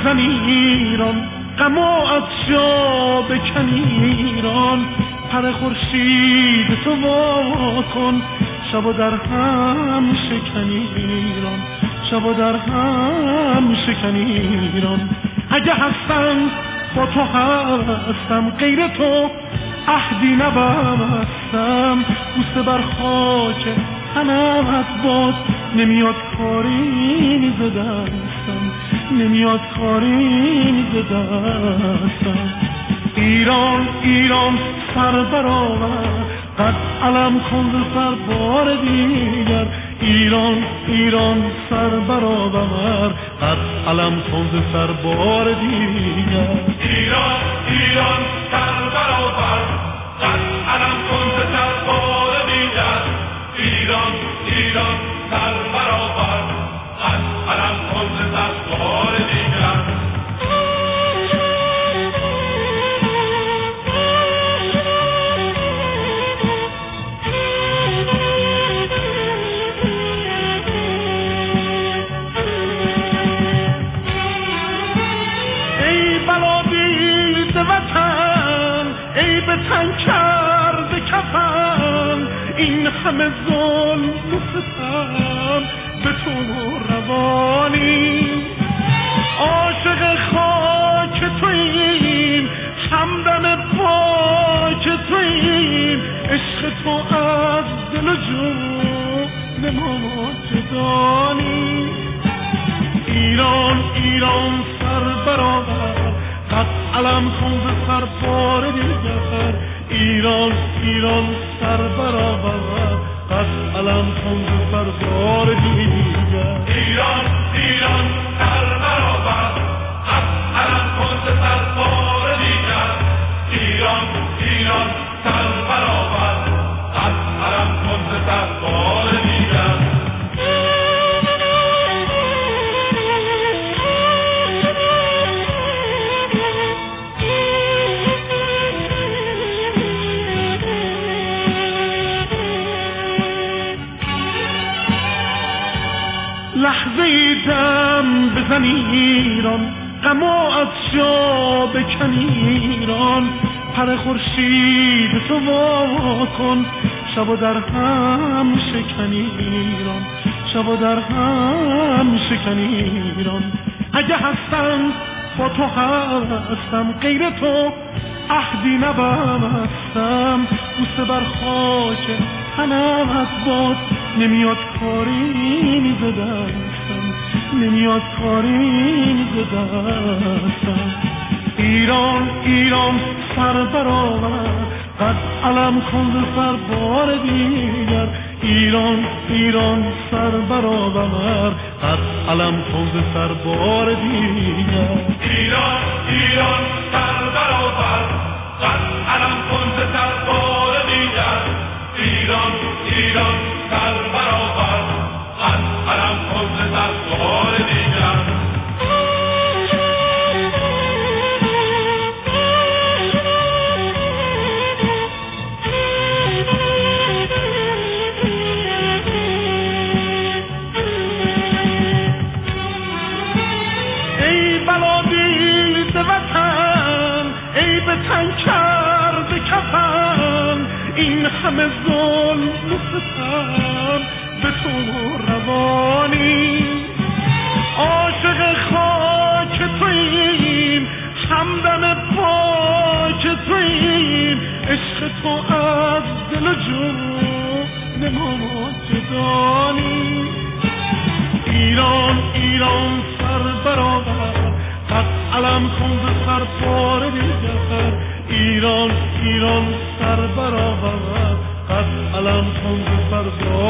بزنی ایران، غم از جا بکنی ایران، پر خورشید تو وا کن، شب در هم شکنی ایران، شب در هم شکنی ایران. اگه هستم با تو هستم، غیر تو عهدی نبستم، بوسه بر خاک تنت باد، نمیاد کاری ز دستم، نمیاد کاری ز دستم. ایران ایران سر برآور، قد علم کن ز سر بار دیگر، ایران ایران سر برآور، قد علم کن ز سر بار دیگر. ایران ایران سر برآور، قد علم کن ز سر بار دیگر، ایران ایران سر برآور، قد علم کن ز سر بار دیگر. وطن ای به تن کرده کفن، این همه ظلم و ستم به تو روانی، عاشق خاک توییم، همدم پاک توییم، عشق تو از دل و جون ما جدانی. ایران ایران سر برآور، قد علم کن ز سر بار دیگر، ایران ایران سر برآور، قد علم کن ز سر بار دیگر. ایران ایران سر برآور، قد علم کن ز سر بار دیگر، ایران ایران سر برآور، قد علم کن ز سر بار دیگر. لحظه دم بزنی ایران، غم از جا بکنی ایران، پر خورشید تو وا کن، شب در هم شکنی ایران، شب در هم شکنی ایران. اگه هستم با تو هستم، غیر تو عهدی نبستم، بوسه بر خاک تنت باد، نمیاد کاری ز دستم، نمیاد کاری ز دستم. ایران ایران سر برآور، قد علم کن ز سر بار دیگر، ایران ایران سر برآور، قد علم کن ز سر بار دیگر. ایران ایران سر برآور، قد علم کن ز سر بار دیگر، ایران ایران سر برآور، قد علم کن ز سر بار دیگر. ای بلادیده وطن ای به تن کرده کفن، این همه ظلم و ستم به تو روانی، عاشق خاک توییم، همدم پاک توییم، عشق تو از دل و جون ما جدانی. ایران ایران سر برآور، قد علم کن ز سر بار دیگر، ایران ایران سر برآور، قد علم کن ز سر بار